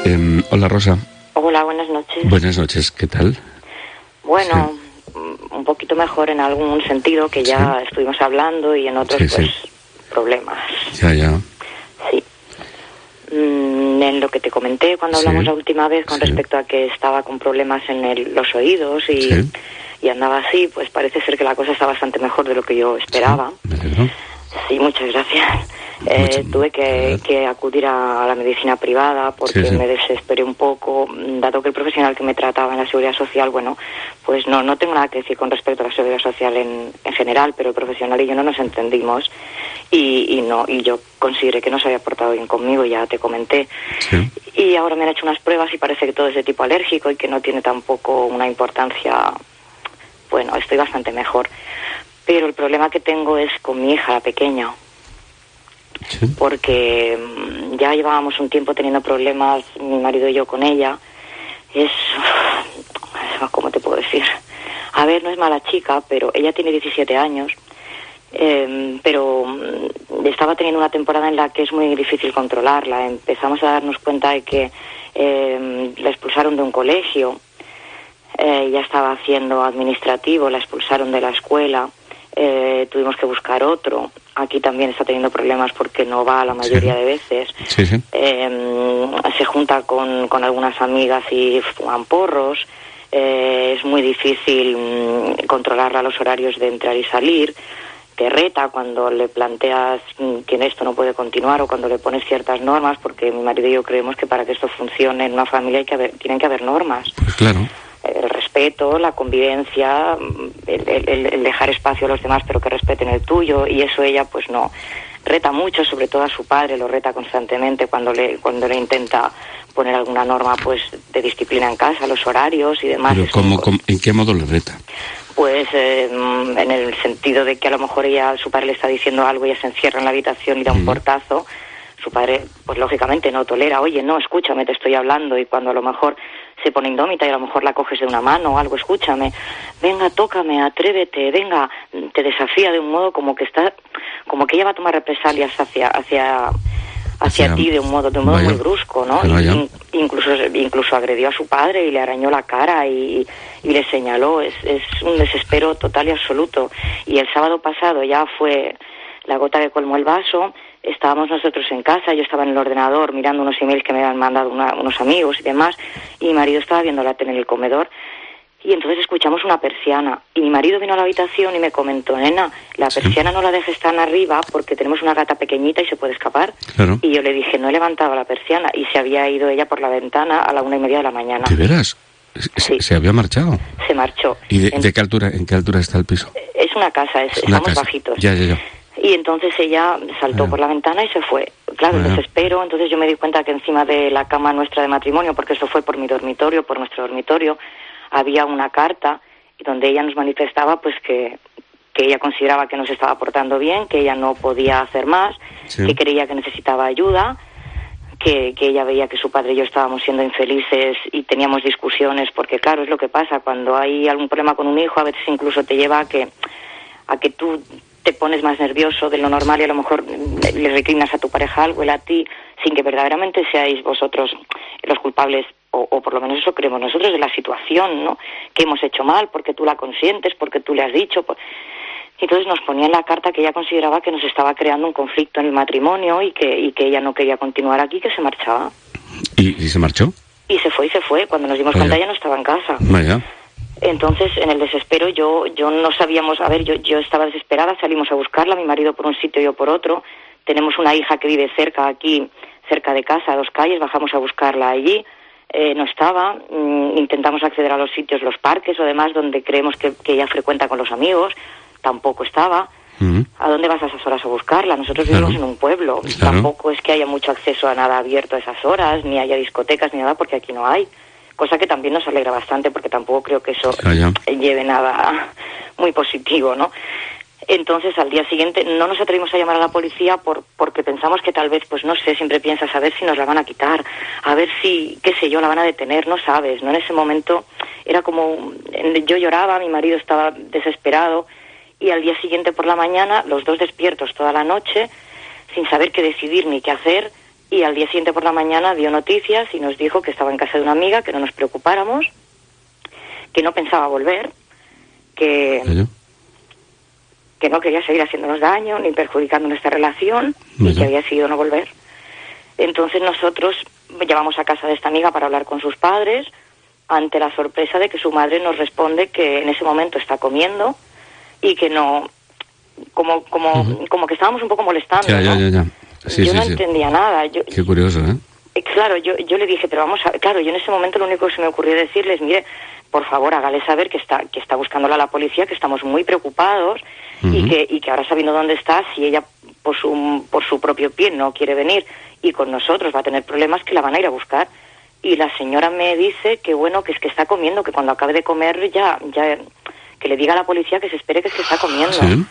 Hola, Rosa. Hola, buenas noches. Buenas noches, ¿qué tal? Bueno, un poquito mejor en algún sentido, que ya estuvimos hablando, y en otros, problemas. Ya. Sí. En lo que te comenté cuando hablamos la última vez con respecto a que estaba con problemas en los oídos y andaba así, pues parece ser que la cosa está bastante mejor de lo que yo esperaba. Sí, me alegro. Sí, muchas gracias. Tuve que acudir a la medicina privada porque me desesperé un poco, dado que el profesional que me trataba en la Seguridad Social, bueno, pues no tengo nada que decir con respecto a la Seguridad Social en general, pero el profesional y yo no nos entendimos y yo consideré que no se había portado bien conmigo, ya te comenté. Sí. Y ahora me han hecho unas pruebas y parece que todo es de tipo alérgico y que no tiene tampoco una importancia. Bueno, estoy bastante mejor. Pero el problema que tengo es con mi hija, la pequeña. Sí. Porque ya llevábamos un tiempo teniendo problemas, mi marido y yo, con ella. ¿Cómo te puedo decir? A ver, no es mala chica, pero ella tiene 17 años. Pero estaba teniendo una temporada en la que es muy difícil controlarla. Empezamos a darnos cuenta de que la expulsaron de un colegio. Ya estaba haciendo administrativo, la expulsaron de la escuela. Tuvimos que buscar otro. Aquí también está teniendo problemas porque no va la mayoría de veces. Sí. Se junta con algunas amigas y fuman porros. Es muy difícil controlarla los horarios de entrar y salir. Te reta cuando le planteas que esto no puede continuar o cuando le pones ciertas normas, porque mi marido y yo creemos que para que esto funcione en una familia tienen que haber normas. Pues claro. El respeto, la convivencia, el dejar espacio a los demás pero que respeten el tuyo, y eso ella pues no. Reta mucho, sobre todo a su padre, lo reta constantemente cuando le intenta poner alguna norma pues de disciplina en casa, los horarios y demás. Pero ¿en qué modo le reta? Pues en el sentido de que a lo mejor su padre le está diciendo algo y ella se encierra en la habitación y da un portazo. Su padre, pues lógicamente no tolera. Oye, no, escúchame, te estoy hablando. Y cuando a lo mejor se pone indómita y a lo mejor la coges de una mano o algo, escúchame, venga, tócame, atrévete, venga, te desafía de un modo como que ella va a tomar represalias hacia ti de un modo muy brusco, ¿no? Incluso agredió a su padre y le arañó la cara y le señaló. Es un desespero total y absoluto. Y el sábado pasado ya fue la gota que colmó el vaso. Estábamos nosotros en casa, yo estaba en el ordenador mirando unos emails que me habían mandado unos amigos y demás, y mi marido estaba viendo la tele en el comedor, y entonces escuchamos una persiana, y mi marido vino a la habitación y me comentó: nena, la persiana no la dejes tan arriba porque tenemos una gata pequeñita y se puede escapar. Claro. Y yo le dije: no he levantado la persiana, y se había ido ella por la ventana a la 1:30 de la mañana. ¿De veras? Sí. ¿Se había marchado? Se marchó. ¿Y en qué altura está el piso? Es una casa, estamos bajitos. Ya. Y entonces ella saltó por la ventana y se fue. Claro, el desespero. Entonces yo me di cuenta que encima de la cama nuestra de matrimonio, porque eso fue por nuestro dormitorio, había una carta donde ella nos manifestaba pues que ella consideraba que no se estaba portando bien, que ella no podía hacer más, que creía que necesitaba ayuda, que ella veía que su padre y yo estábamos siendo infelices y teníamos discusiones, porque claro, es lo que pasa, cuando hay algún problema con un hijo, a veces incluso te lleva a que tú te pones más nervioso de lo normal y a lo mejor le reclinas a tu pareja algo, él a ti, sin que verdaderamente seáis vosotros los culpables, o por lo menos eso creemos nosotros, de la situación, ¿no? Que hemos hecho mal, porque tú la consientes, porque tú le has dicho. Entonces nos ponía en la carta que ella consideraba que nos estaba creando un conflicto en el matrimonio y que ella no quería continuar aquí, que se marchaba. ¿Y se marchó? Y se fue. Cuando nos dimos cuenta ella no estaba en casa. Vaya. Entonces, en el desespero, yo no sabíamos, yo estaba desesperada, salimos a buscarla, mi marido por un sitio y yo por otro. Tenemos una hija que vive cerca de casa, a 2 calles, bajamos a buscarla allí, no estaba. Intentamos acceder a los sitios, los parques o demás, donde creemos que ella frecuenta con los amigos, tampoco estaba. ¿A dónde vas a esas horas a buscarla? Nosotros vivimos en un pueblo, tampoco es que haya mucho acceso a nada abierto a esas horas, ni haya discotecas ni nada, porque aquí no hay. Cosa que también nos alegra bastante, porque tampoco creo que eso lleve nada muy positivo, ¿no? Entonces, al día siguiente no nos atrevimos a llamar a la policía porque pensamos que tal vez, pues no sé, siempre piensas a ver si nos la van a quitar, a ver si, qué sé yo, la van a detener, no sabes, ¿no? En ese momento era como, yo lloraba, mi marido estaba desesperado, y al día siguiente por la mañana, los dos despiertos toda la noche, sin saber qué decidir ni qué hacer, y al día siguiente por la mañana dio noticias y nos dijo que estaba en casa de una amiga, que no nos preocupáramos, que no pensaba volver, que no quería seguir haciéndonos daño ni perjudicando nuestra relación y que había decidido no volver. Entonces nosotros llevamos a casa de esta amiga para hablar con sus padres, ante la sorpresa de que su madre nos responde que en ese momento está comiendo y que no, como que estábamos un poco molestando, ¿no? Sí, yo no entendía nada. Qué curioso, ¿eh? Claro, yo le dije, pero vamos a... Claro, yo en ese momento lo único que se me ocurrió decirles, mire, por favor, hágale saber que está buscándola la policía, que estamos muy preocupados y que ahora sabiendo dónde está, si ella por su propio pie no quiere venir y con nosotros va a tener problemas, que la van a ir a buscar. Y la señora me dice que bueno, que es que está comiendo, que cuando acabe de comer ya que le diga a la policía que se espere, que es que está comiendo. ¿Sí?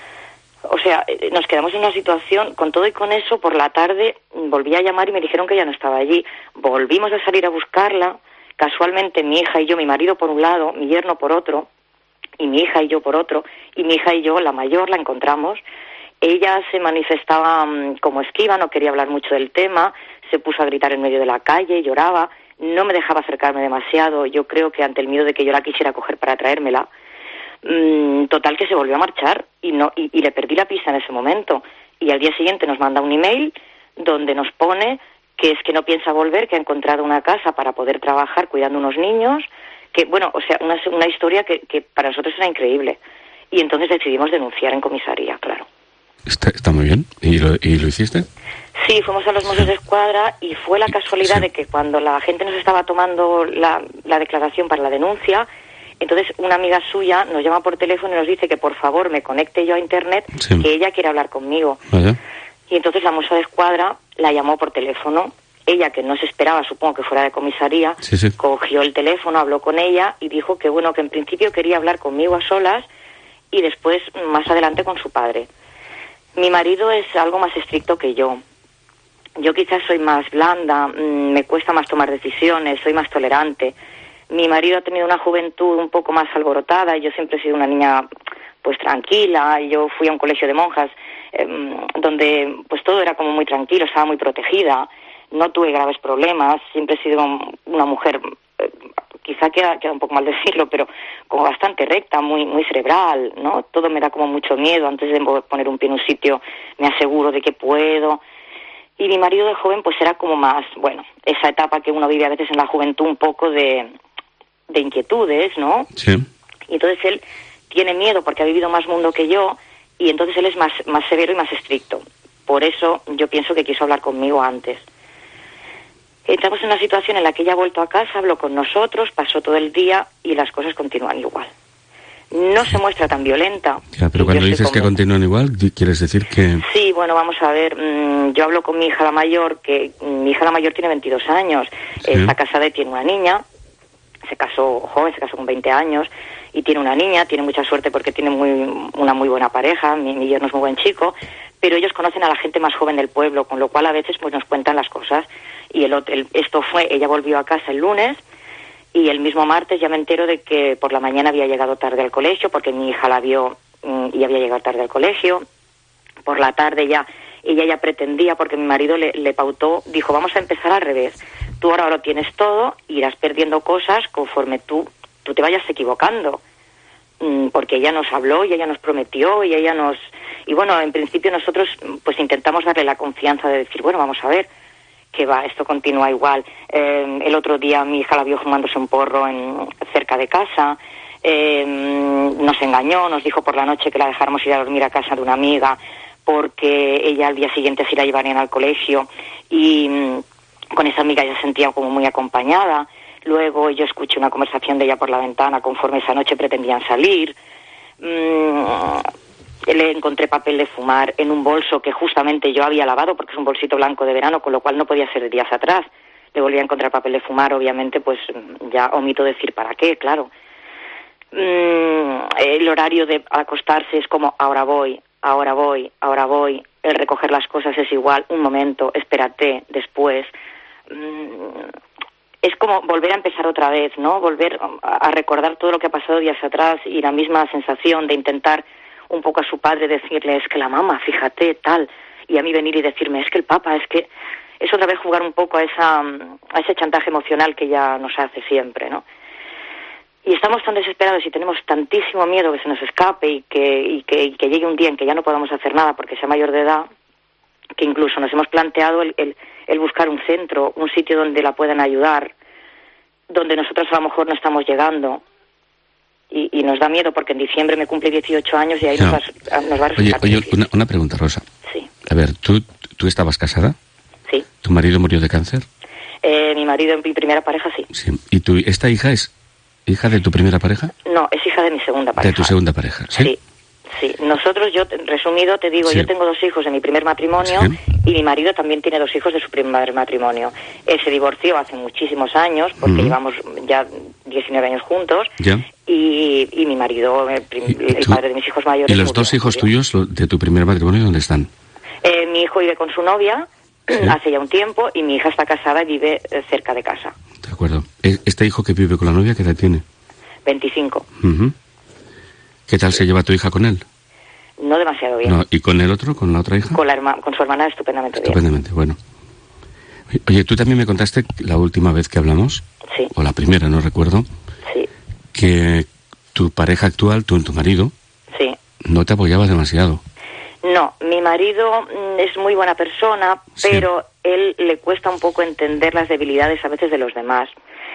O sea, nos quedamos en una situación, con todo y con eso, por la tarde volví a llamar y me dijeron que ya no estaba allí. Volvimos a salir a buscarla, casualmente mi hija y yo, mi marido por un lado, mi yerno por otro, y mi hija y yo por otro, y mi hija y yo, la mayor, la encontramos. Ella se manifestaba como esquiva, no quería hablar mucho del tema, se puso a gritar en medio de la calle, lloraba, no me dejaba acercarme demasiado, yo creo que ante el miedo de que yo la quisiera coger para traérmela. Total, que se volvió a marchar y le perdí la pista en ese momento. Y al día siguiente nos manda un email donde nos pone que es que no piensa volver, que ha encontrado una casa para poder trabajar cuidando unos niños, que bueno, o sea, una historia que para nosotros era increíble. Y entonces decidimos denunciar en comisaría, claro. Está muy bien. ¿Y lo hiciste? Sí, fuimos a los Mossos de Escuadra y fue la casualidad de que cuando la gente nos estaba tomando la declaración para la denuncia, entonces una amiga suya nos llama por teléfono y nos dice que por favor me conecte yo a internet, que ella quiere hablar conmigo. Vaya. Y entonces la Mossa de Escuadra la llamó por teléfono. Ella, que no se esperaba, supongo que fuera de comisaría, cogió el teléfono, habló con ella y dijo que bueno, que en principio quería hablar conmigo a solas y después más adelante con su padre. Mi marido es algo más estricto que yo. Yo quizás soy más blanda, me cuesta más tomar decisiones, soy más tolerante. Mi marido ha tenido una juventud un poco más alborotada y yo siempre he sido una niña pues tranquila. Yo fui a un colegio de monjas donde pues todo era como muy tranquilo, estaba muy protegida, no tuve graves problemas, siempre he sido una mujer, quizá queda un poco mal decirlo, pero como bastante recta, muy cerebral, ¿no? Todo me da como mucho miedo, antes de poner un pie en un sitio me aseguro de que puedo. Y mi marido de joven pues era como más, bueno, esa etapa que uno vive a veces en la juventud, un poco de inquietudes, ¿no? Sí. Y entonces él tiene miedo porque ha vivido más mundo que yo y entonces él es más severo y más estricto. Por eso yo pienso que quiso hablar conmigo antes. Estamos en una situación en la que ella ha vuelto a casa, habló con nosotros, pasó todo el día y las cosas continúan igual. No se muestra tan violenta. Ya, pero cuando dices que continúan igual, ¿quieres decir que...? Sí, bueno, vamos a ver, yo hablo con mi hija la mayor, que mi hija la mayor tiene 22 años, está casada y tiene una niña, se casó joven, se casó con 20 años y tiene una niña, tiene mucha suerte porque tiene una muy buena pareja, mi yerno es muy buen chico, pero ellos conocen a la gente más joven del pueblo, con lo cual a veces pues nos cuentan las cosas. Y ella volvió a casa el lunes y el mismo martes ya me entero de que por la mañana había llegado tarde al colegio porque mi hija la vio y había llegado tarde al colegio. Por la tarde ella ya pretendía, porque mi marido le pautó, dijo, vamos a empezar al revés. Tú ahora lo tienes todo, irás perdiendo cosas conforme tú te vayas equivocando. Porque ella nos habló y ella nos prometió y ella nos... Y bueno, en principio nosotros pues intentamos darle la confianza de decir, bueno, vamos a ver, que va, esto continúa igual. El otro día mi hija la vio fumándose un porro cerca de casa, nos engañó, nos dijo por la noche que la dejáramos ir a dormir a casa de una amiga porque ella al día siguiente sí la llevarían al colegio y con esa amiga ella se sentía como muy acompañada. Luego yo escuché una conversación de ella por la ventana conforme esa noche pretendían salir. Le encontré papel de fumar en un bolso que justamente yo había lavado porque es un bolsito blanco de verano, con lo cual no podía ser de días atrás. Le volví a encontrar papel de fumar, obviamente, pues ya omito decir para qué, claro. El horario de acostarse es como ahora voy. El recoger las cosas es igual, un momento, espérate, después. Es como volver a empezar otra vez, ¿no? Volver a recordar todo lo que ha pasado días atrás y la misma sensación de intentar un poco a su padre decirle, es que la mamá, fíjate, tal, y a mí venir y decirme, es que el papá, es que es otra vez jugar un poco a ese chantaje emocional que ella nos hace siempre, ¿no? Y estamos tan desesperados y tenemos tantísimo miedo que se nos escape y que llegue un día en que ya no podamos hacer nada porque sea mayor de edad, que incluso nos hemos planteado el buscar un centro, un sitio donde la puedan ayudar, donde nosotros a lo mejor no estamos llegando. Y nos da miedo porque en diciembre me cumple 18 años y ahí nos va a resultar difícil. Oye, una pregunta, Rosa. Sí. A ver, ¿tú estabas casada? Sí. ¿Tu marido murió de cáncer? Mi marido en mi primera pareja, sí. Sí. ¿Y esta hija es hija de tu primera pareja? No, es hija de mi segunda pareja. De tu segunda pareja, ¿sí? Sí. Sí, nosotros, resumido, te digo, sí. Yo tengo 2 hijos de mi primer matrimonio, sí. Y mi marido también tiene 2 hijos de su primer matrimonio. Él se divorció hace muchísimos años, porque llevamos ya 19 años juntos, ya. Y mi marido, el padre de mis hijos mayores... ¿Y los 2 hijos tuyos de tu primer matrimonio dónde están? Mi hijo vive con su novia, ¿sí? Hace ya un tiempo, y mi hija está casada y vive cerca de casa. De acuerdo. ¿Este hijo que vive con la novia, qué edad tiene? 25. ¿Qué tal se lleva tu hija con él? No demasiado bien. No, ¿y con el otro, con la otra hija? Con su hermana estupendamente bien. Estupendamente, bueno. Oye, tú también me contaste la última vez que hablamos, sí. O la primera, no recuerdo, sí. Que tu pareja actual, tu marido, sí. No te apoyaba demasiado. No, mi marido es muy buena persona, sí. Pero él le cuesta un poco entender las debilidades a veces de los demás.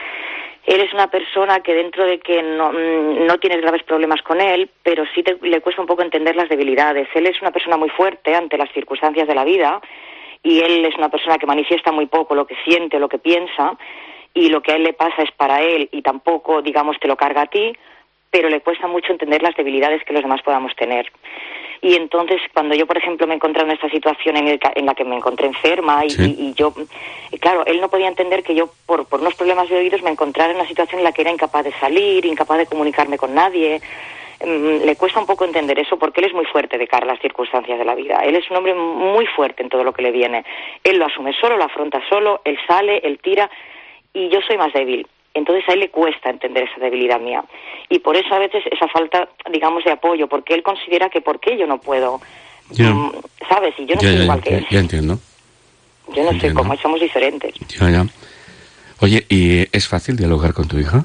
Él es una persona que dentro de que no tienes graves problemas con él, pero sí le cuesta un poco entender las debilidades. Él es una persona muy fuerte ante las circunstancias de la vida y él es una persona que manifiesta muy poco lo que siente o lo que piensa y lo que a él le pasa es para él y tampoco, digamos, te lo carga a ti, pero le cuesta mucho entender las debilidades que los demás podamos tener. Y entonces, cuando yo, por ejemplo, me encontré en esta situación en la que me encontré enferma y yo, claro, él no podía entender que yo, por unos problemas de oídos, me encontrara en una situación en la que era incapaz de salir, incapaz de comunicarme con nadie. Le cuesta un poco entender eso porque él es muy fuerte de cara a las circunstancias de la vida. Él es un hombre muy fuerte en todo lo que le viene. Él lo asume solo, lo afronta solo, él sale, él tira, y yo soy más débil. Entonces a él le cuesta entender esa debilidad mía. Y por eso a veces esa falta, digamos, de apoyo, porque él considera que por qué yo no puedo, ¿sabes? Y yo no soy igual que él. Ya entiendo. Yo no soy como él, somos diferentes. Ya. Oye, ¿y es fácil dialogar con tu hija?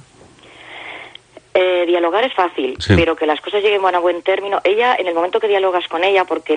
Dialogar es fácil, sí. Pero que las cosas lleguen a buen término. Ella, en el momento que dialogas con ella, porque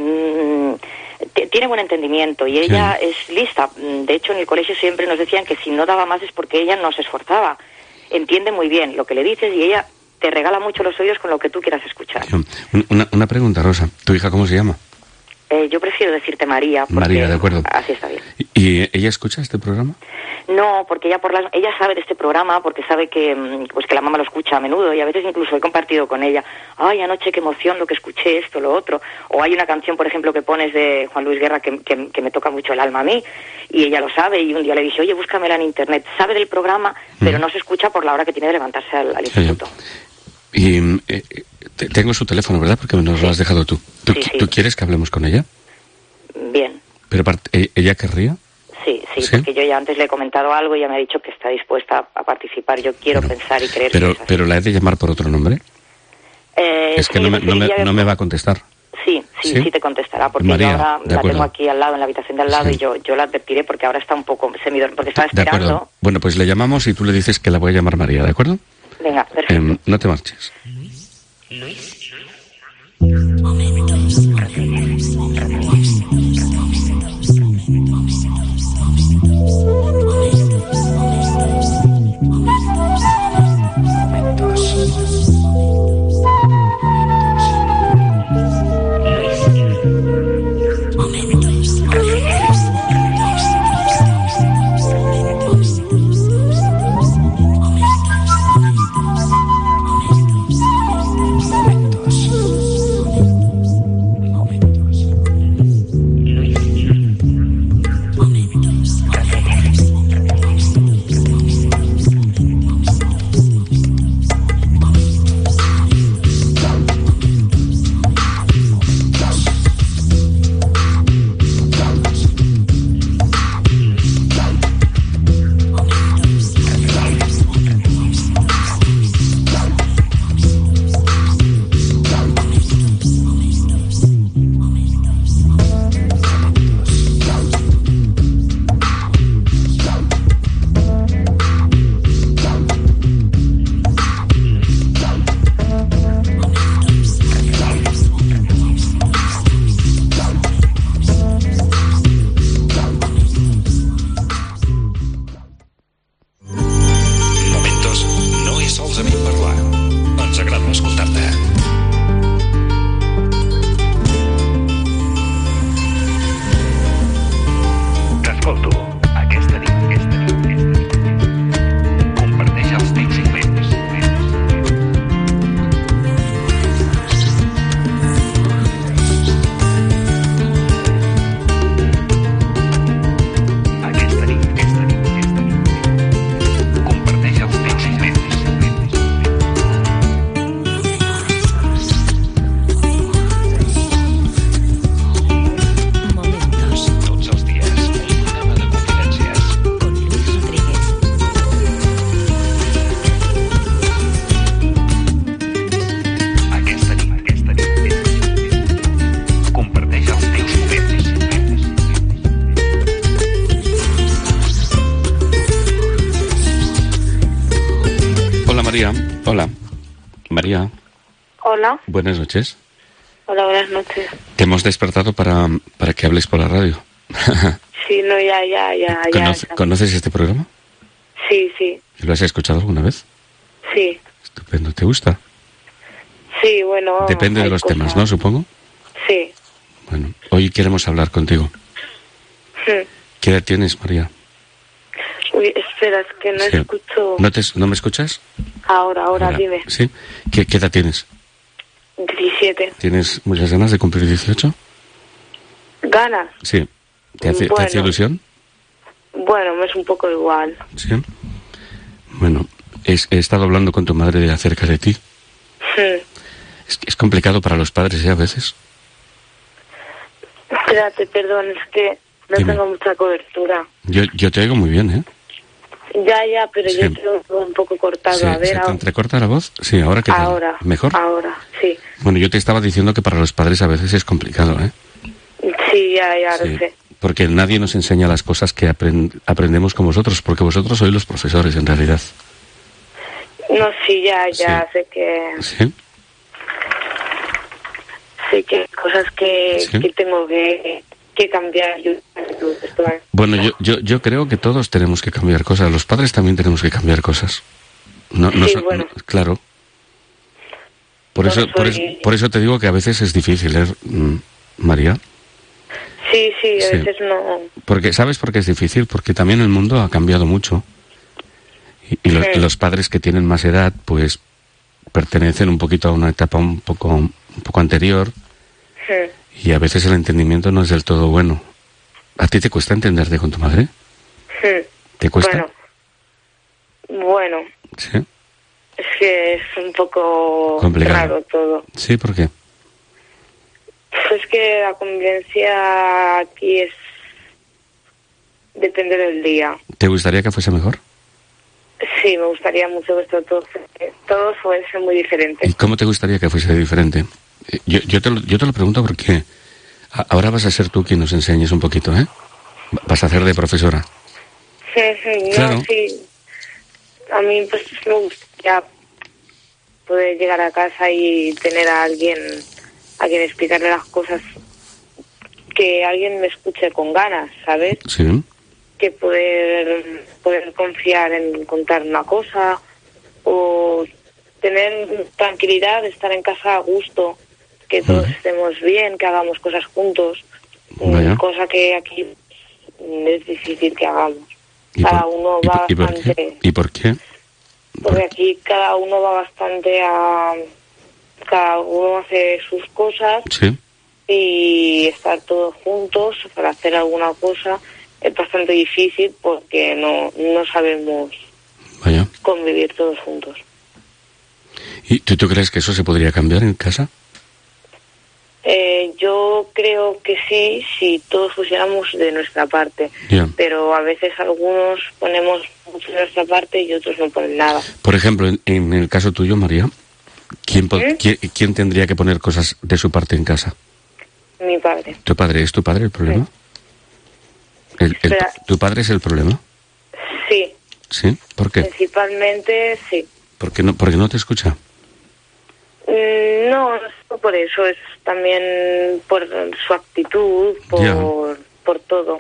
tiene buen entendimiento y ella es lista. De hecho, en el colegio siempre nos decían que si no daba más es porque ella no se esforzaba. Entiende muy bien lo que le dices y ella te regala mucho los oídos con lo que tú quieras escuchar. Una pregunta, Rosa. ¿Tu hija cómo se llama? Yo prefiero decirte María. María, de acuerdo. Así está bien. ¿Y ella escucha este programa? No, porque ella sabe de este programa, porque sabe que la mamá lo escucha a menudo y a veces incluso he compartido con ella. Ay, anoche qué emoción lo que escuché, esto, lo otro. O hay una canción, por ejemplo, que pones de Juan Luis Guerra que me toca mucho el alma a mí y ella lo sabe y un día le dije, oye, búscamela en internet. Sabe del programa, pero no se escucha por la hora que tiene de levantarse al instituto. Y tengo su teléfono, ¿verdad? Porque nos lo has dejado tú. ¿Tú quieres que hablemos con ella? Bien. ¿Pero ella querría? Sí, porque yo ya antes le he comentado algo y ella me ha dicho que está dispuesta a participar. Yo quiero pensar y creer que es así. ¿Pero la he de llamar por otro nombre? Es que no me va a contestar. Sí te contestará, porque María, yo ahora la tengo aquí al lado, en la habitación de al lado, y yo la advertiré porque ahora está un poco semidormida, porque estaba esperando. De acuerdo. Bueno, pues le llamamos y tú le dices que la voy a llamar María, ¿de acuerdo? Venga, perfecto. No te marches. María. Hola. María. Hola. Buenas noches. Hola, buenas noches. Te hemos despertado para que hables por la radio. Sí, no, ya. ¿Conoces este programa? Sí. ¿Lo has escuchado alguna vez? Sí. Estupendo. ¿Te gusta? Sí, bueno. Depende de los temas, ¿no? Supongo. Sí. Bueno, hoy queremos hablar contigo. ¿Qué edad tienes, María? Uy, espera, es que no escucho. ¿No me escuchas? Ahora, dime. ¿Sí? ¿Qué edad tienes? 17. ¿Tienes muchas ganas de cumplir 18? ¿Ganas? Sí. ¿Te hace ilusión? Bueno, me es un poco igual. Sí. Bueno, he estado hablando con tu madre acerca de ti. Es complicado para los padres, ¿eh? A veces. Espérate, perdón, es que no tengo mucha cobertura. Yo te oigo muy bien, ¿eh? Ya, pero yo te oigo un poco cortado. Sí, a ver, ¿se te entrecorta la voz? Sí, ¿ahora qué tal? Ahora. ¿Mejor? Ahora, sí. Bueno, yo te estaba diciendo que para los padres a veces es complicado, ¿eh? Sí, ya lo sé. Porque nadie nos enseña las cosas que aprendemos con vosotros, porque vosotros sois los profesores, en realidad. No, sí, ya sé que... ¿Sí? Sí, que hay cosas que tengo que cambiar. Bueno, yo creo que todos tenemos que cambiar cosas. Los padres también tenemos que cambiar cosas. Bueno. Claro. Por eso te digo que a veces es difícil, ¿eh, María? Sí, a veces no. Porque, ¿sabes por qué es difícil? Porque también el mundo ha cambiado mucho. Y los padres que tienen más edad, pues, pertenecen un poquito a una etapa un poco anterior. Y a veces el entendimiento no es del todo bueno. ¿A ti te cuesta entenderte con tu madre? ¿Te cuesta? Bueno. Sí. Es que es un poco complicado. Raro todo. Sí, ¿por qué? Es que la convivencia aquí depende del día. ¿Te gustaría que fuese mejor? Sí, me gustaría mucho que todo fuese muy diferente. ¿Y cómo te gustaría que fuese diferente? Yo te lo pregunto porque ahora vas a ser tú quien nos enseñes un poquito, ¿eh? Vas a hacer de profesora. Claro. Sí. A mí pues me gustaría poder llegar a casa y tener a alguien a quien explicarle las cosas, que alguien me escuche con ganas, ¿sabes? Sí. Que poder confiar en contar una cosa o tener tranquilidad, estar en casa a gusto, que todos estemos bien, que hagamos cosas juntos. Cosa que aquí es difícil que hagamos. Cada uno va bastante... ¿Y por qué? Porque aquí cada uno va bastante cada uno hace sus cosas. Sí. Y estar todos juntos para hacer alguna cosa es bastante difícil porque no sabemos convivir todos juntos. ¿Y tú crees que eso se podría cambiar en casa? Yo creo que sí, si todos pusiéramos de nuestra parte. Pero a veces algunos ponemos mucho de nuestra parte y otros no ponen nada. Por ejemplo, en el caso tuyo, María, ¿quién tendría que poner cosas de su parte en casa? Mi padre. ¿Tu padre es tu padre el problema? ¿Tu padre es el problema? Sí. ¿Sí? ¿Por qué? Principalmente, sí. ¿Por qué no te escucha? No es por eso, es también por su actitud, por todo.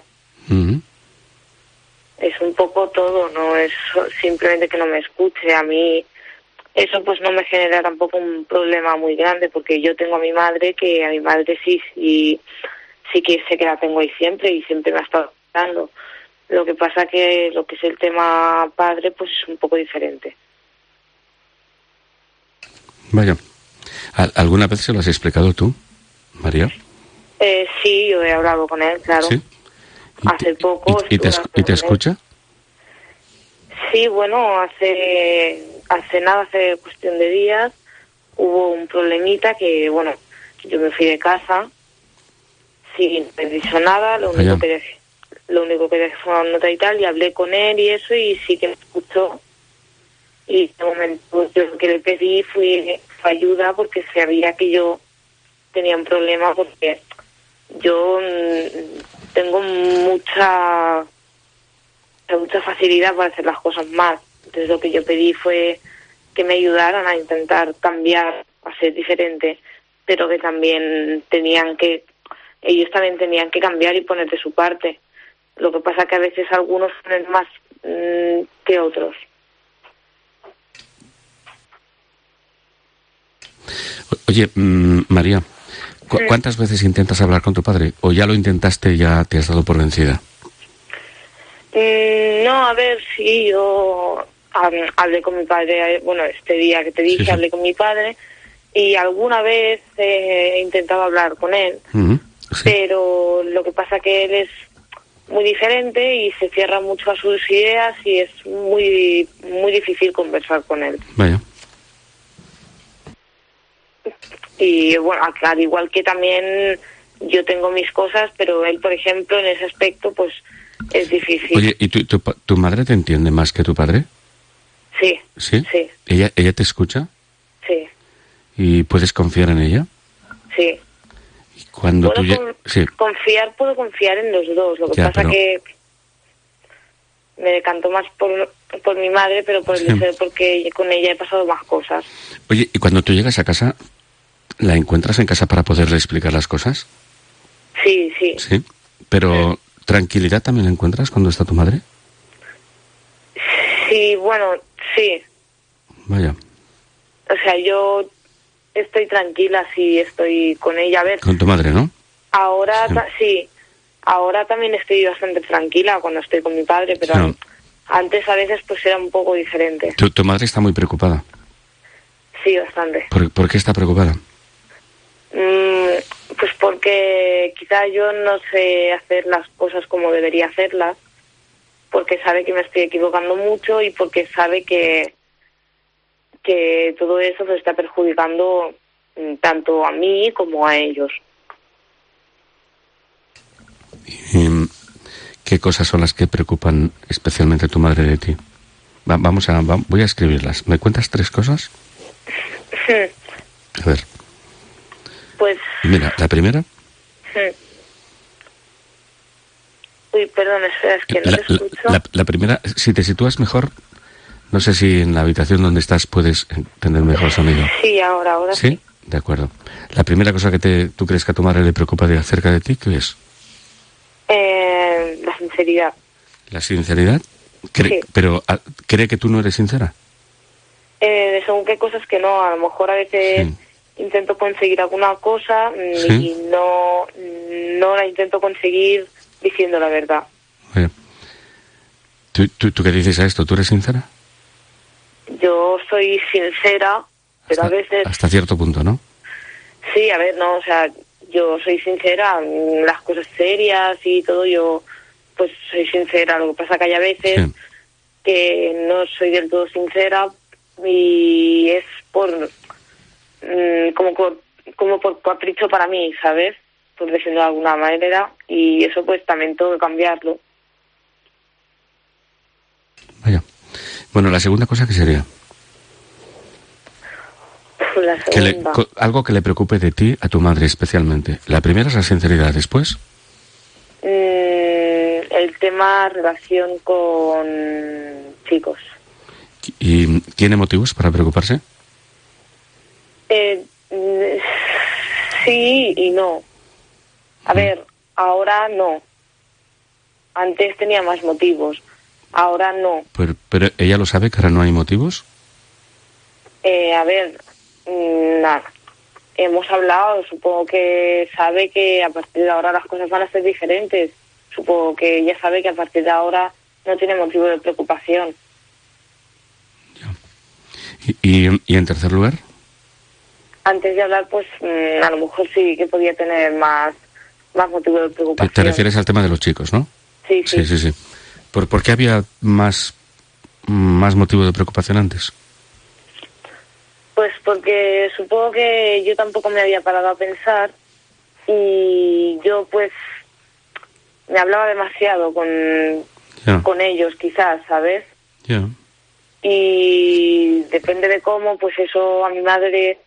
Es un poco todo, no es simplemente que no me escuche. A mí eso pues no me genera tampoco un problema muy grande, porque yo tengo a mi madre, que a mi madre sí que sé que la tengo ahí siempre y siempre me ha estado dando. Lo que pasa que lo que es el tema padre pues es un poco diferente. Vaya. ¿Alguna vez se lo has explicado tú, María? Sí, yo he hablado con él, claro. ¿Sí? Hace poco. ¿Y te escucha? Sí, bueno, hace cuestión de días, hubo un problemita que, bueno, yo me fui de casa sin haber dicho nada, lo único que dejé fue una nota y tal, y hablé con él y eso, y sí que me escuchó. Y en ese momento yo lo que le pedí fue ayuda, porque sabía que yo tenía un problema, porque yo tengo mucha facilidad para hacer las cosas mal. Entonces lo que yo pedí fue que me ayudaran a intentar cambiar, a ser diferente, pero que también ellos también tenían que cambiar y poner de su parte. Lo que pasa que a veces algunos ponen más que otros. Oye, María, ¿cuántas veces intentas hablar con tu padre? ¿O ya lo intentaste y ya te has dado por vencida? No, a ver, sí, yo hablé con mi padre, bueno, este día que te dije, sí. Hablé con mi padre y alguna vez he intentado hablar con él, sí. Pero lo que pasa que él es muy diferente y se cierra mucho a sus ideas y es muy, muy difícil conversar con él. Vaya. Y bueno, al igual que también yo tengo mis cosas, pero él, por ejemplo, en ese aspecto, pues es difícil. Oye, ¿y tu madre te entiende más que tu padre? Sí. ¿Sí? Sí. ¿Ella te escucha? Sí. ¿Y puedes confiar en ella? Sí. ¿Y cuando sí. Puedo confiar en los dos. Lo que pasa que me decanto más por mi madre, pero por el deseo, porque con ella he pasado más cosas. Oye, ¿y cuando tú llegas a casa, la encuentras en casa para poderle explicar las cosas? Sí, sí. Sí, pero ¿tranquilidad también la encuentras cuando está tu madre? Sí, bueno, sí. Vaya. O sea, yo estoy tranquila si estoy con ella. A ver. Con tu madre, ¿no? Ahora sí. Ahora también estoy bastante tranquila cuando estoy con mi padre, pero no. Antes a veces pues era un poco diferente. ¿Tu madre está muy preocupada? Sí, bastante. ¿Por qué está preocupada? Pues porque quizá yo no sé hacer las cosas como debería hacerlas, porque sabe que me estoy equivocando mucho y porque sabe que todo eso me está perjudicando tanto a mí como a ellos. ¿Qué cosas son las que preocupan especialmente a tu madre de ti? Voy a escribirlas. ¿Me cuentas 3 cosas? A ver. Pues... Mira, la primera... Uy, perdón, espera, es que no te escucho. La primera, si te sitúas mejor, no sé si en la habitación donde estás puedes tener mejor sonido. Sí, ahora sí. De acuerdo. La primera cosa que tú crees que a tu madre le preocupa acerca de ti, ¿qué es? La sinceridad. ¿La sinceridad? Sí. ¿Pero cree que tú no eres sincera? Según qué cosas que no. A lo mejor a veces intento conseguir alguna cosa y no la intento conseguir diciendo la verdad. Oye, ¿tú qué dices a esto? ¿Tú eres sincera? Yo soy sincera, pero a veces... Hasta cierto punto, ¿no? Sí, a ver, no, o sea, yo soy sincera, las cosas serias y todo, yo pues soy sincera. Lo que pasa que hay a veces que no soy del todo sincera y es por como por capricho para mí, ¿sabes? Por decirlo de alguna manera, y eso pues también tengo que cambiarlo. Vaya. Bueno, la segunda cosa, ¿qué sería? La segunda. Algo que le preocupe de ti a tu madre especialmente. La primera es la sinceridad, ¿después? El tema relación con chicos. ¿Y tiene motivos para preocuparse? Sí y no. A ver, ahora no. Antes tenía más motivos. Ahora no. ¿Pero ella lo sabe que ahora no hay motivos? A ver, nada. Hemos hablado, supongo que sabe que a partir de ahora las cosas van a ser diferentes. Supongo que ella sabe que a partir de ahora no tiene motivo de preocupación. ¿Y en tercer lugar? Antes de hablar, pues a lo mejor sí que podía tener más motivo de preocupación. Te refieres al tema de los chicos, ¿no? Sí. ¿Por qué había más motivo de preocupación antes? Pues porque supongo que yo tampoco me había parado a pensar y yo pues me hablaba demasiado con ellos quizás, ¿sabes? Ya. Y depende de cómo, pues eso a mi madre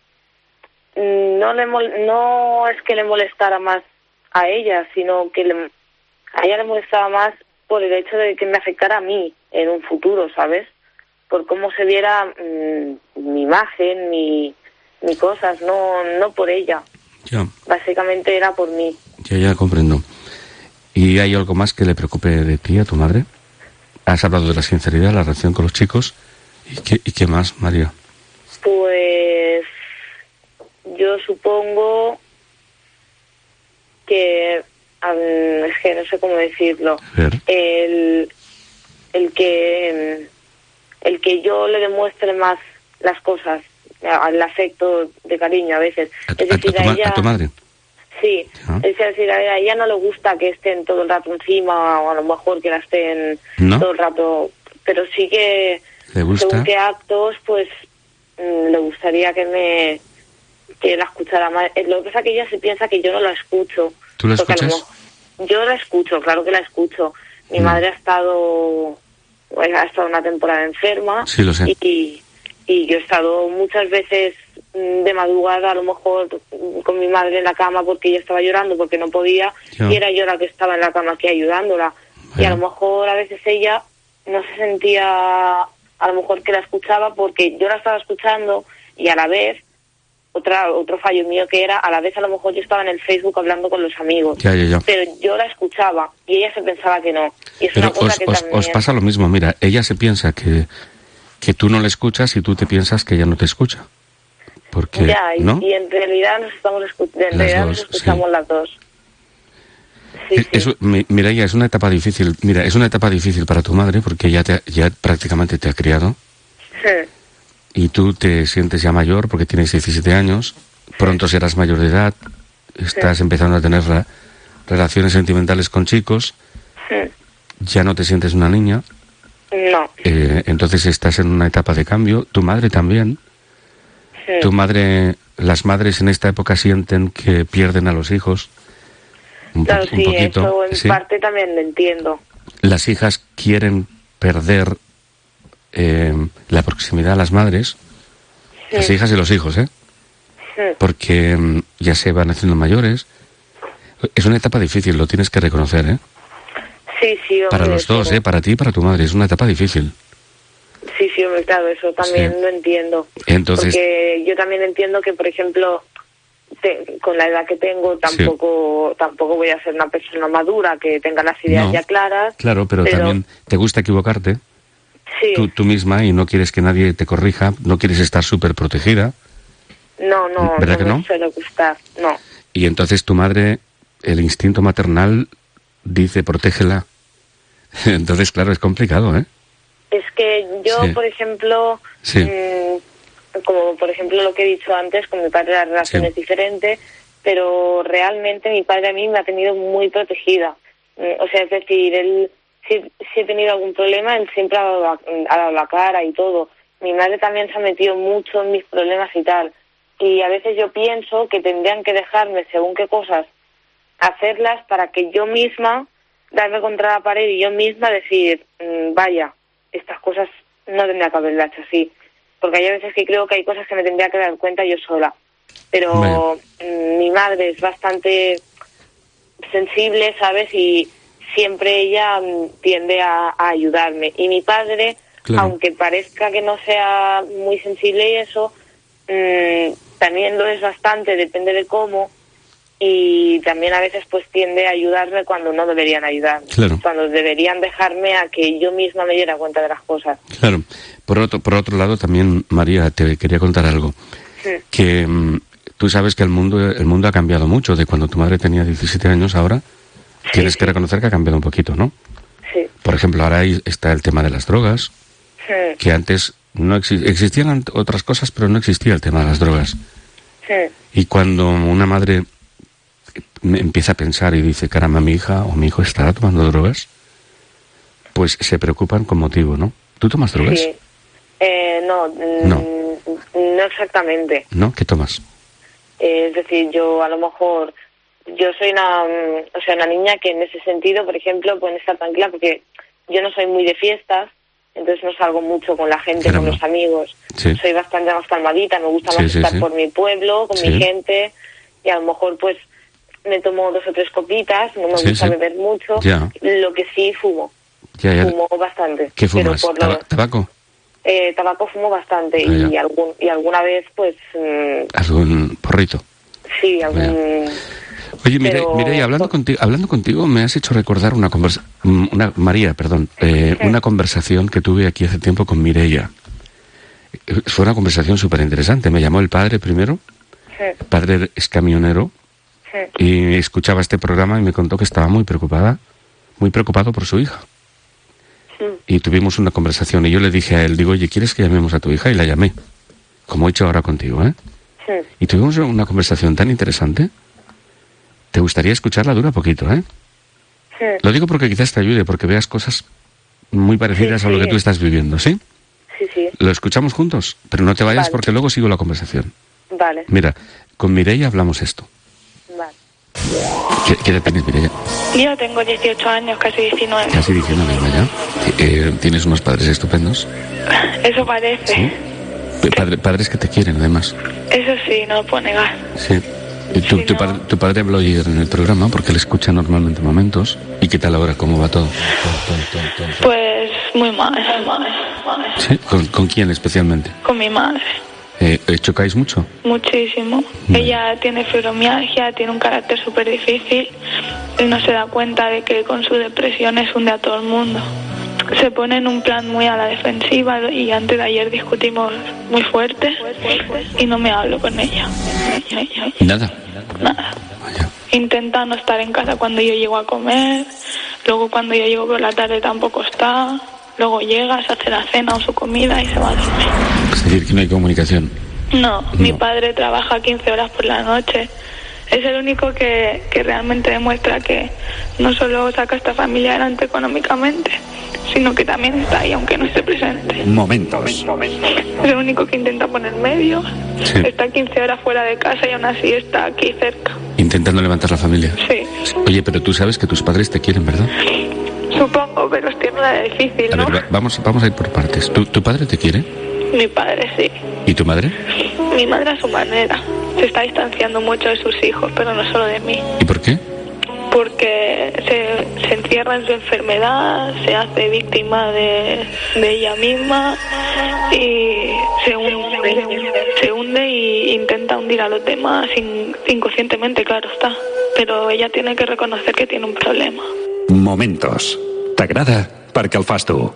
no es que le molestara más a ella, sino que a ella le molestaba más por el hecho de que me afectara a mí en un futuro, ¿sabes? Por cómo se viera mi imagen, mi cosas, no por ella. Ya. Básicamente era por mí. Ya comprendo. ¿Y hay algo más que le preocupe de ti, a tu madre? Has hablado de la sinceridad, la relación con los chicos. ¿Y qué más, María? Pues yo supongo que es que no sé cómo decirlo. El que yo le demuestre más las cosas, el afecto de cariño a veces. Es decir, ¿A tu madre? Sí, es decir, a ella no le gusta que estén todo el rato encima, o a lo mejor que la estén todo el rato, pero sí que ¿le gusta? Según qué actos, pues le gustaría que la escuchara más. Lo que pasa es que ella se piensa que yo no la escucho. ¿Tú la escuchas? Yo la escucho, claro que la escucho. Mi madre ha estado una temporada enferma. Sí, lo sé. Y yo he estado muchas veces de madrugada, a lo mejor con mi madre en la cama porque ella estaba llorando porque no podía, y era yo la que estaba en la cama aquí ayudándola. Y a lo mejor a veces ella no se sentía, a lo mejor que la escuchaba porque yo la estaba escuchando, y a la vez otro fallo mío que era, a la vez a lo mejor yo estaba en el Facebook hablando con los amigos, pero yo la escuchaba y ella se pensaba que no. Y es una cosa que también os pasa lo mismo. Mira, ella se piensa que tú no la escuchas y tú te piensas que ella no te escucha. Porque, ya, ¿no? Y en realidad nos escuchamos las dos. Sí, eso, Mireia, es una etapa difícil. Mira, es una etapa difícil para tu madre porque ella ya prácticamente te ha criado. Sí. Y tú te sientes ya mayor porque tienes 17 años. Pronto serás mayor de edad. Estás empezando a tener relaciones sentimentales con chicos. Sí. Ya no te sientes una niña. No. Entonces estás en una etapa de cambio. Tu madre también. Sí. Las madres en esta época sienten que pierden a los hijos. Un poquito. Eso en parte también lo entiendo. Las hijas quieren perder la proximidad a las madres, las hijas y los hijos, porque ya se van haciendo mayores. Es una etapa difícil, lo tienes que reconocer, Sí, hombre, para los dos, para ti y para tu madre, es una etapa difícil. Sí, hombre, claro, eso también lo entiendo. Entonces, porque yo también entiendo que, por ejemplo, con la edad que tengo, tampoco voy a ser una persona madura que tenga las ideas ya claras. Claro, pero también te gusta equivocarte. Sí. Tú misma, y no quieres que nadie te corrija, no quieres estar súper protegida. No, ¿verdad que no? me suele gustar, no. Y entonces tu madre, el instinto maternal dice, protégela. Entonces, claro, es complicado, Es que yo, por ejemplo, como por ejemplo lo que he dicho antes, con mi padre la relación es diferente, pero realmente mi padre a mí me ha tenido muy protegida. O sea, es decir, él, si he tenido algún problema, él siempre ha dado la cara y todo. Mi madre también se ha metido mucho en mis problemas y tal. Y a veces yo pienso que tendrían que dejarme según qué cosas hacerlas para que yo misma darme contra la pared y yo misma decir, vaya, estas cosas no tendría que haberlas hecho así. Porque hay veces que creo que hay cosas que me tendría que dar cuenta yo sola. Pero mi madre es bastante sensible, ¿sabes? Y siempre ella tiende a ayudarme. Y mi padre, aunque parezca que no sea muy sensible y eso, también lo es bastante, depende de cómo. Y también a veces pues tiende a ayudarme cuando no deberían ayudarme. Cuando deberían dejarme a que yo misma me diera cuenta de las cosas. Claro. Por otro lado también, María, te quería contar algo. Que tú sabes que el mundo ha cambiado mucho. De cuando tu madre tenía 17 años ahora, tienes que reconocer que ha cambiado un poquito, ¿no? Sí. Por ejemplo, ahora está el tema de las drogas, que antes no existían otras cosas, pero no existía el tema de las drogas. Y cuando una madre empieza a pensar y dice, caramba, mi hija o mi hijo estará tomando drogas, pues se preocupan con motivo, ¿no? ¿Tú tomas drogas? Sí. No exactamente. ¿No? ¿Qué tomas? Es decir, yo a lo mejor, yo soy una niña que en ese sentido, por ejemplo, puede estar tranquila porque yo no soy muy de fiestas, entonces no salgo mucho con la gente, con los amigos. Soy bastante más calmadita, me gusta más estar por mi pueblo, con mi gente, y a lo mejor pues me tomo 2 o 3 copitas, no me gusta beber mucho, lo que sí fumo. Fumo bastante. ¿Qué fumas? ¿Tabaco? tabaco fumo bastante y alguna vez, pues... ¿Algún porrito? Sí, algún... Oye, Mireia, hablando contigo me has hecho recordar una conversación que tuve aquí hace tiempo con Mireia. Fue una conversación súper interesante. Me llamó el padre primero. Sí. El padre es camionero. Sí. Y escuchaba este programa y me contó que estaba muy preocupado por su hija. Sí. Y tuvimos una conversación y yo le dije a él, oye, ¿quieres que llamemos a tu hija? Y la llamé, como he hecho ahora contigo, ¿eh? Sí. Y tuvimos una conversación tan interesante. ¿Te gustaría escucharla? Dura poquito, ¿eh? Sí. Lo digo porque quizás te ayude, porque veas cosas muy parecidas a lo que tú estás viviendo, ¿sí? Sí, sí. Lo escuchamos juntos, pero no te vayas porque luego sigo la conversación. Vale. Mira, con Mireia hablamos esto. Vale. ¿Qué edad tienes, Mireia? Yo tengo 18 años, casi 19. Casi 19, vaya. ¿Tienes unos padres estupendos? Eso parece. ¿Sí? Padres que te quieren, además. Eso sí, no lo puedo negar. Sí. Tu padre habló ayer en el programa porque él escucha normalmente momentos. ¿Y qué tal ahora? ¿Cómo va todo? Pues muy mal. ¿Sí? ¿Con quién especialmente? Con mi madre. ¿Chocáis mucho? Muchísimo. Ella tiene fibromialgia, tiene un carácter súper difícil y no se da cuenta de que con su depresión es hunde a todo el mundo. Se pone en un plan muy a la defensiva y antes de ayer discutimos muy fuerte y no me hablo con ella. ¿Nada? Nada. Intenta no estar en casa cuando yo llego a comer, luego cuando yo llego por la tarde tampoco está, luego llega, se hace la cena o su comida y se va a dormir. Es decir, que no hay comunicación. No, mi padre trabaja 15 horas por la noche. Es el único que realmente demuestra que no solo saca a esta familia adelante económicamente, sino que también está ahí, aunque no esté presente. Momentos. Es el único que intenta poner medio. Sí. Está 15 horas fuera de casa y aún así está aquí cerca. Intentando levantar la familia. Sí. Oye, pero tú sabes que tus padres te quieren, ¿verdad? Supongo, pero es tiene una difícil, ¿no? A ver, vamos a ir por partes. ¿Tu padre te quiere? Mi padre sí. ¿Y tu madre? Mi madre a su manera. Se está distanciando mucho de sus hijos, pero no solo de mí. ¿Y por qué? Porque se encierra en su enfermedad, se hace víctima de ella misma y se hunde y intenta hundir a los demás inconscientemente, claro está. Pero ella tiene que reconocer que tiene un problema. Momentos. T'agrada perquè el fas tu.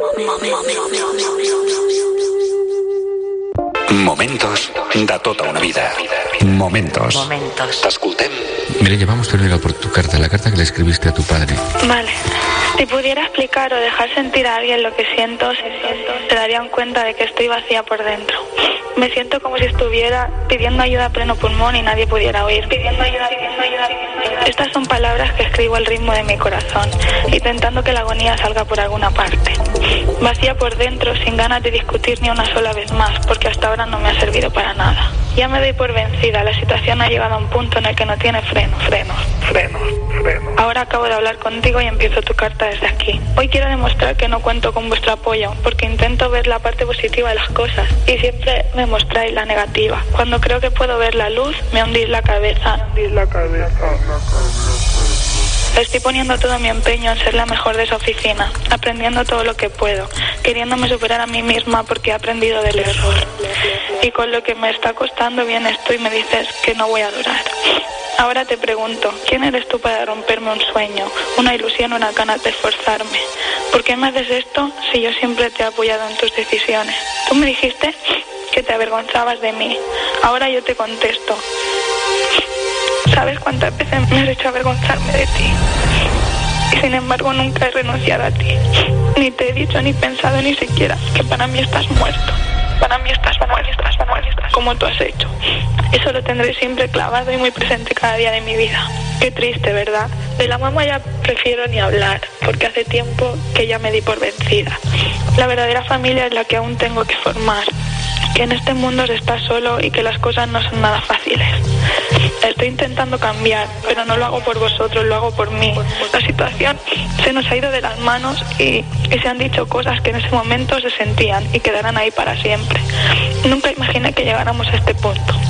Momentos de tota una vida. Momentos. T'escoltem. Mira, llevamos primero por tu carta, la carta que le escribiste a tu padre. Vale. Si pudiera explicar o dejar sentir a alguien lo que siento, se darían cuenta de que estoy vacía por dentro. Me siento como si estuviera pidiendo ayuda a pleno pulmón y nadie pudiera oír. Pidiendo ayuda. Estas son palabras que escribo al ritmo de mi corazón, intentando que la agonía salga por alguna parte. Vacía por dentro, sin ganas de discutir ni una sola vez más, porque hasta ahora no me ha servido para nada. Ya me doy por vencida, la situación ha llegado a un punto en el que no tiene frenos. Ahora acabo de hablar contigo y empiezo tu carta desde aquí. Hoy quiero demostrar que no cuento con vuestro apoyo, porque intento ver la parte positiva de las cosas y siempre me mostráis la negativa. Cuando creo que puedo ver la luz, me hundís la cabeza. Estoy poniendo todo mi empeño en ser la mejor de esa oficina, aprendiendo todo lo que puedo, queriéndome superar a mí misma porque he aprendido del error. Y con lo que me está costando vienes tú y me dices que no voy a durar. Ahora te pregunto, ¿quién eres tú para romperme un sueño, una ilusión, una ganas de esforzarme? ¿Por qué me haces esto si yo siempre te he apoyado en tus decisiones? Tú me dijiste que te avergonzabas de mí. Ahora yo te contesto. ¿Sabes cuántas veces me has hecho avergonzarme de ti? Y sin embargo nunca he renunciado a ti. Ni te he dicho ni pensado ni siquiera que para mí estás muerto. Para mí estás muerto, como tú has hecho. Eso lo tendré siempre clavado y muy presente cada día de mi vida. Qué triste, ¿verdad? De la mamá ya prefiero ni hablar, porque hace tiempo que ya me di por vencida. La verdadera familia es la que aún tengo que formar. Que en este mundo se está solo y que las cosas no son nada fáciles. Estoy intentando cambiar, pero no lo hago por vosotros, lo hago por mí. La situación se nos ha ido de las manos y se han dicho cosas que en ese momento se sentían y quedarán ahí para siempre. Nunca imaginé que llegáramos a este punto.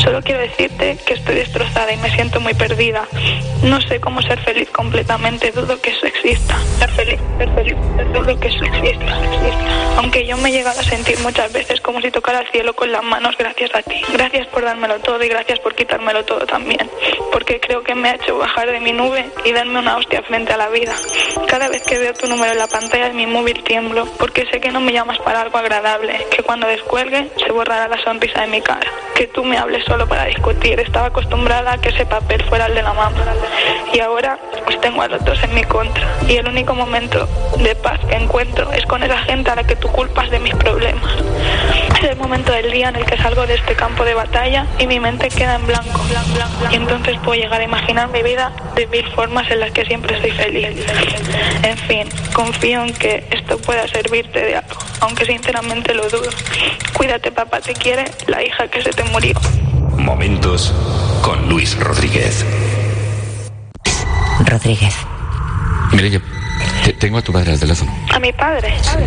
Solo quiero decirte que estoy destrozada y me siento muy perdida. No sé cómo ser feliz completamente, dudo que eso exista. Ser feliz, dudo que eso exista. Aunque yo me he llegado a sentir muchas veces como si tocara el cielo con las manos gracias a ti. Gracias por dármelo todo y gracias por quitármelo todo también. Porque creo que me ha hecho bajar de mi nube y darme una hostia frente a la vida. Cada vez que veo tu número en la pantalla de mi móvil tiemblo, porque sé que no me llamas para algo agradable, que cuando descuelgue se borrará la sonrisa de mi cara. Que tú me hables solo para discutir. Estaba acostumbrada a que ese papel fuera el de la mamá. Y ahora os tengo a los dos en mi contra. Y el único momento de paz que encuentro es con esa gente a la que tú culpas de mis problemas. Es el momento del día en el que salgo de este campo de batalla y mi mente queda en blanco. Y entonces puedo llegar a imaginar mi vida de mil formas en las que siempre estoy feliz. En fin, confío en que esto pueda servirte de algo, aunque sinceramente lo dudo. Cuídate, papá, te quiere la hija que se te murió. Momentos con Luis Rodríguez. Rodríguez. Mira, yo tengo a tu padre al teléfono. ¿A mi padre? Sí.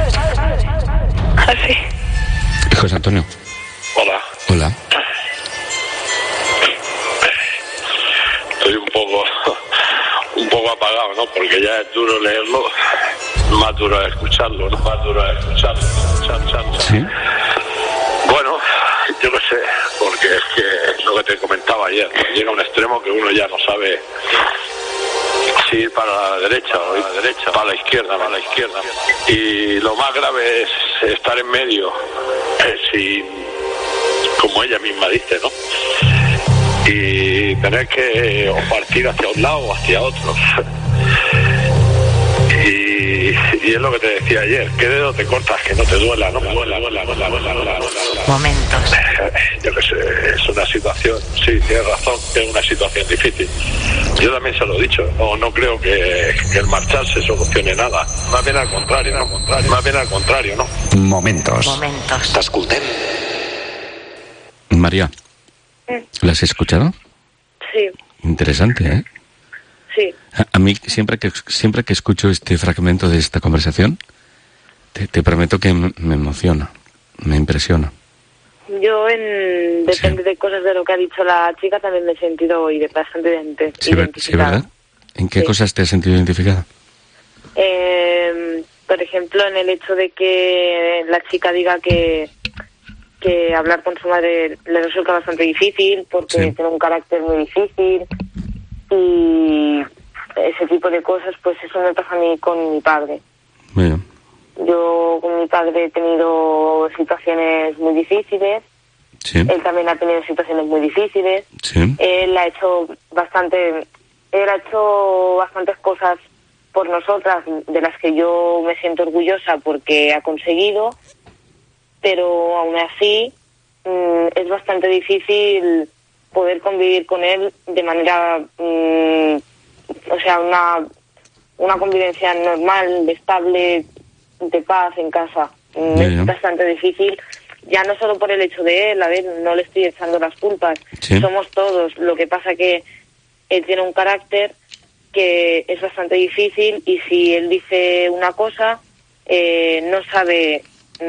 Así. José Antonio. Hola. Hola. Estoy un poco apagado, ¿no? Porque ya es duro leerlo, más duro es escucharlo, ¿no? Más duro es escucharlo. Sí. Bueno, yo no sé, porque es que lo que te comentaba ayer, llega a un extremo que uno ya no sabe si ir para la derecha o ir para la izquierda. Y lo más grave es estar en medio, sin, como ella misma dice, ¿no? Y tener que o partir hacia un lado o hacia otro. Y es lo que te decía ayer, ¿qué dedo te cortas que no te duela? No me duela. Momentos. Yo qué sé, es una situación, sí, tienes razón, que es una situación difícil. Yo también se lo he dicho, no creo que el marcharse solucione nada. Más bien al contrario, ¿no? Momentos. T'escoltem. María, ¿la has escuchado? Sí, Interesante, ¿eh? sí. A mí, siempre que escucho este fragmento de esta conversación, te prometo que me emociona, me impresiona. Yo, depende de cosas de lo que ha dicho la chica, también me he sentido bastante identificada. Sí, ¿verdad? ¿En qué cosas te has sentido identificada? Por ejemplo, en el hecho de que la chica diga que hablar con su madre le resulta bastante difícil, porque tiene un carácter muy difícil, y ese tipo de cosas, pues eso me pasa a mí con mi padre. Bueno. Yo con mi padre he tenido situaciones muy difíciles. Sí. Él también ha tenido situaciones muy difíciles. Sí. Él ha hecho bastantes cosas por nosotras, de las que yo me siento orgullosa porque ha conseguido, pero aún así es bastante difícil poder convivir con él de manera, una convivencia normal, estable, de paz en casa. Es bastante difícil, ya no solo por el hecho de él, a ver, no le estoy echando las culpas, somos todos. Lo que pasa que él tiene un carácter que es bastante difícil, y si él dice una cosa, no sabe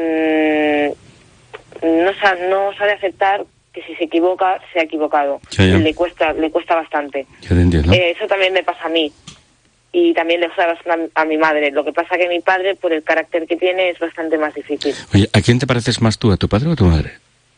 aceptar que si se equivoca, se ha equivocado. Le cuesta bastante. Yo te entiendo. Eso también me pasa a mí. Y también le pasa a mi madre. Lo que pasa que mi padre, por el carácter que tiene, es bastante más difícil. Oye, ¿a quién te pareces más tú, a tu padre o a tu madre?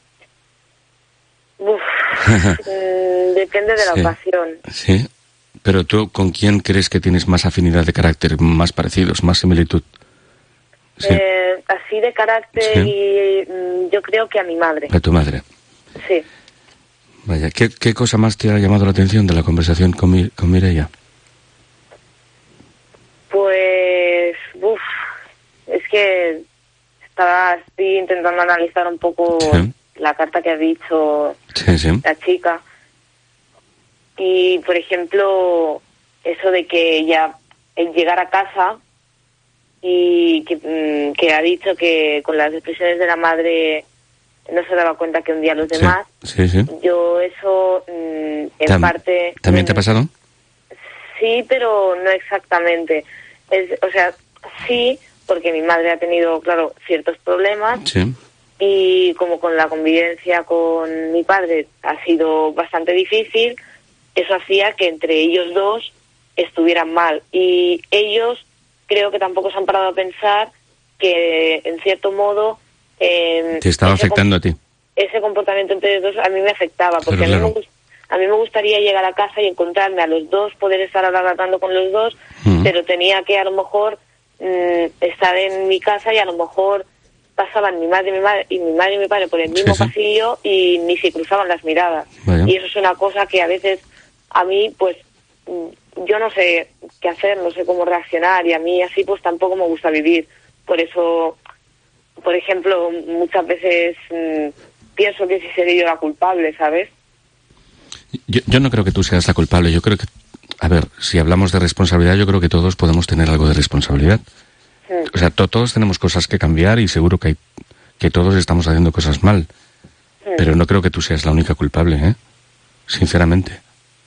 Depende de la ocasión. Sí, pero tú, ¿con quién crees que tienes más afinidad de carácter, más parecidos, más similitud? Sí. Así de carácter, y yo creo que a mi madre. A tu madre. Sí. Vaya, ¿qué cosa más te ha llamado la atención de la conversación con Mireia? Pues, es que estoy intentando analizar un poco la carta que ha dicho la chica. Y, por ejemplo, eso de que ella, el llegar a casa, y que ha dicho que con las expresiones de la madre no se daba cuenta que hundía a los demás. Sí. Yo eso, en parte... ¿También te ha pasado? Sí, pero no exactamente. Sí, porque mi madre ha tenido, claro, ciertos problemas. Sí. y como con la convivencia con mi padre ha sido bastante difícil, eso hacía que entre ellos dos estuvieran mal. Y ellos creo que tampoco se han parado a pensar que, en cierto modo... te estaba afectando a ti. Ese comportamiento entre ellos dos a mí me afectaba, porque claro. A mí me gustaría llegar a casa y encontrarme a los dos, poder estar hablando con los dos, pero tenía que a lo mejor estar en mi casa y a lo mejor pasaban mi madre y mi padre por el mismo pasillo y ni se cruzaban las miradas. Vaya. Y eso es una cosa que a veces a mí, pues, yo no sé qué hacer, no sé cómo reaccionar, y a mí así pues tampoco me gusta vivir. Por eso, por ejemplo, muchas veces pienso que sí seré yo la culpable, ¿sabes? Yo no creo que tú seas la culpable. Yo creo que, a ver, si hablamos de responsabilidad, yo creo que todos podemos tener algo de responsabilidad. O sea, todos tenemos cosas que cambiar y seguro que todos estamos haciendo cosas mal. Pero no creo que tú seas la única culpable, ¿eh? Sinceramente.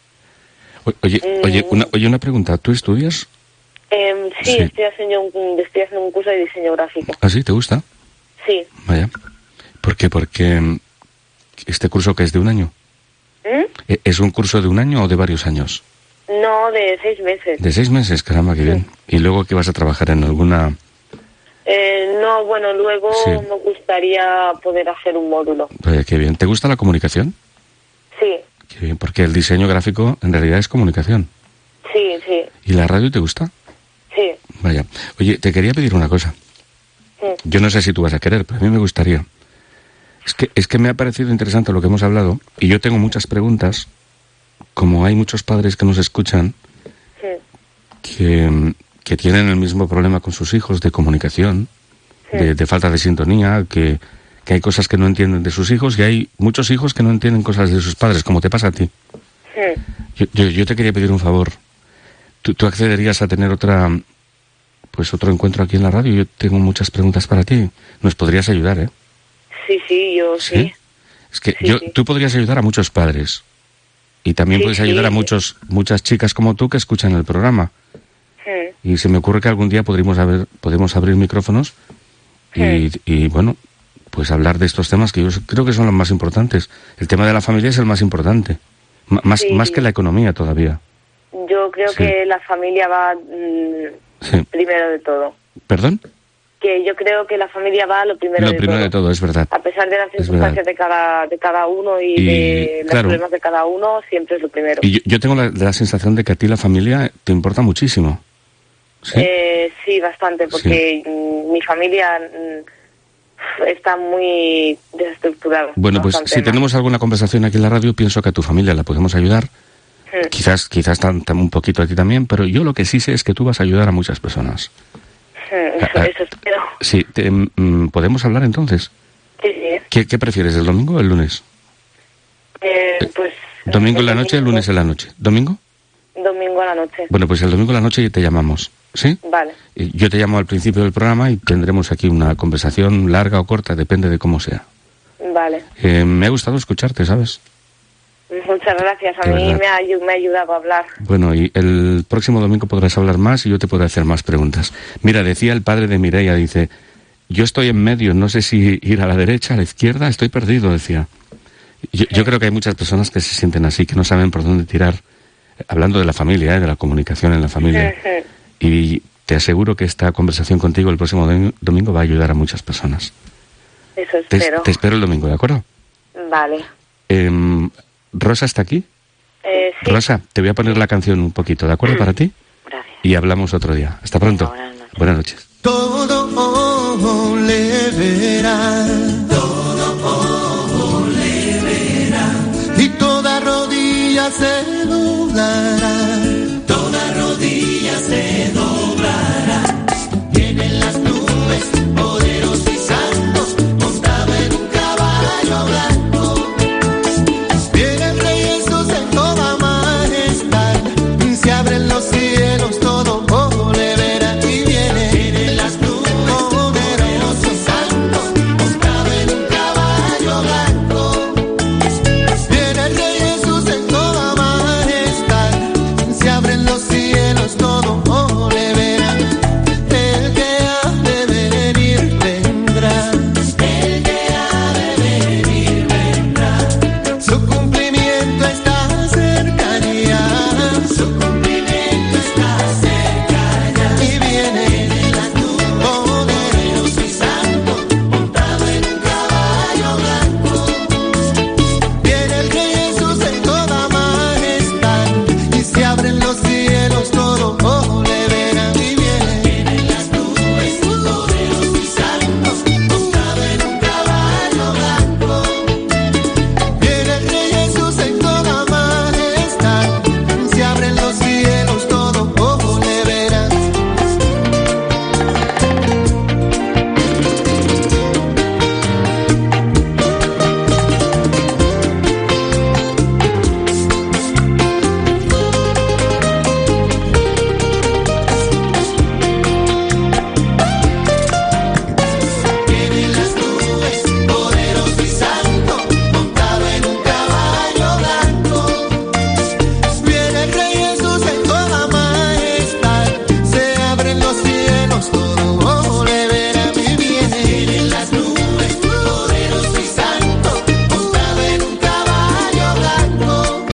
Oye, una pregunta. ¿Tú estudias? Sí, estoy haciendo un curso de diseño gráfico. ¿Ah, sí? ¿Te gusta? Sí. Vaya. ¿Por qué? Porque este curso que es de un año. ¿Es un curso de un año o de varios años? No, de 6 meses. ¿De 6 meses? Caramba, qué bien. ¿Y luego qué vas a trabajar en alguna...? No, bueno, luego me gustaría poder hacer un módulo. Vaya, qué bien. ¿Te gusta la comunicación? Sí. Qué bien, porque el diseño gráfico en realidad es comunicación. Sí, sí. ¿Y la radio te gusta? Sí. Vaya. Oye, te quería pedir una cosa. Yo no sé si tú vas a querer, pero a mí me gustaría. Es que me ha parecido interesante lo que hemos hablado y yo tengo muchas preguntas, como hay muchos padres que nos escuchan que tienen el mismo problema con sus hijos de comunicación, de falta de sintonía, que hay cosas que no entienden de sus hijos y hay muchos hijos que no entienden cosas de sus padres, como te pasa a ti. Yo te quería pedir un favor. ¿Tú accederías a tener otro encuentro aquí en la radio? Yo tengo muchas preguntas para ti. ¿Nos podrías ayudar, eh? Sí, yo sí. Es que tú podrías ayudar a muchos padres y también puedes ayudar a muchas chicas como tú que escuchan el programa. Y se me ocurre que algún día podemos abrir micrófonos y bueno, pues hablar de estos temas que yo creo que son los más importantes. El tema de la familia es el más importante, más que la economía todavía. Yo creo que la familia va primero de todo. ¿Perdón? Que yo creo que la familia va lo primero de todo, es verdad. A pesar de las circunstancias de cada uno y de los problemas de cada uno, siempre es lo primero. Y yo tengo la sensación de que a ti la familia te importa muchísimo. ¿Sí? Sí, bastante, porque mi familia está muy desestructurada. Bueno, pues si tenemos alguna conversación aquí en la radio, pienso que a tu familia la podemos ayudar. Quizás un poquito a ti también, pero yo lo que sí sé es que tú vas a ayudar a muchas personas. Eso espero. Sí, ¿podemos hablar entonces? Sí. ¿Qué prefieres, el domingo o el lunes? Pues... ¿Domingo en la noche o el lunes en la noche? ¿Domingo? Domingo a la noche. Bueno, pues el domingo en la noche te llamamos, ¿sí? Vale. Yo te llamo al principio del programa y tendremos aquí una conversación larga o corta, depende de cómo sea. Vale. Me ha gustado escucharte, ¿sabes? Muchas gracias, a mí me ha ayudado a hablar. Bueno, y el próximo domingo podrás hablar más y yo te podré hacer más preguntas. Mira, decía el padre de Mireia, dice, yo estoy en medio, no sé si ir a la derecha, a la izquierda, estoy perdido, decía. Yo creo que hay muchas personas que se sienten así, que no saben por dónde tirar, hablando de la familia, de la comunicación en la familia. Y te aseguro que esta conversación contigo el próximo domingo va a ayudar a muchas personas. Eso espero. Te espero el domingo, ¿de acuerdo? Vale. ¿Rosa está aquí? Sí. Rosa, te voy a poner la canción un poquito, ¿de acuerdo para ti? Gracias. Y hablamos otro día. Hasta pronto. Buenas noches. Todo ojo le verá, y toda rodilla se doblará